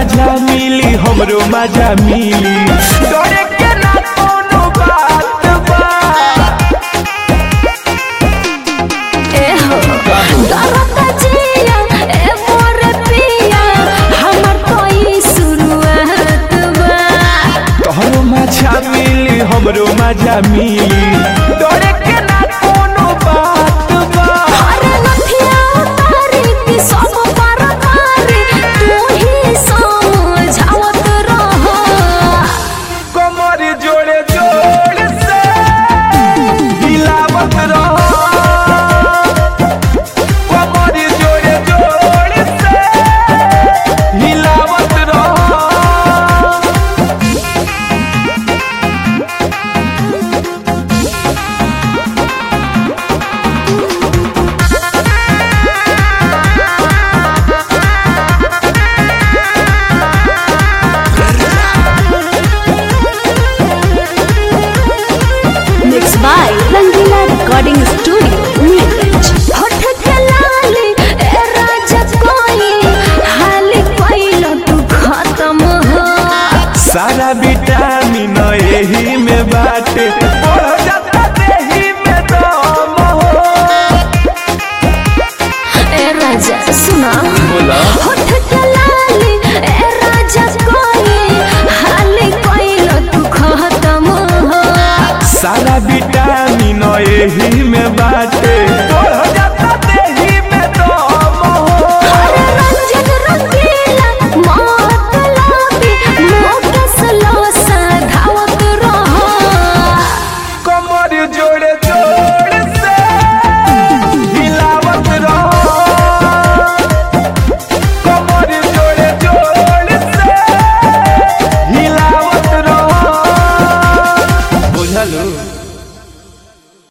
मजा मिली हमरो मजा मिली डरे के ना कोनो बात बा ए हो दरता जिया ए मोर पिया हमर कोई शुरुआत बा तोहरो मजा मिली हमरो मजा मिली डरे के ना कोनो बात बा अरे नथिया उतारी की सब पर मारी तू ही समझावत रह कमर जोड़े जोड़ से हिलावत रहो कमर जोड़े जोड़ से हिलावत रहो Mixed by Rangila Recording Studio, Neeraj. होठ के लाली ए राजा कोई हाली कोइलो तू खत्म हो सारा विटामिन एही में बाटे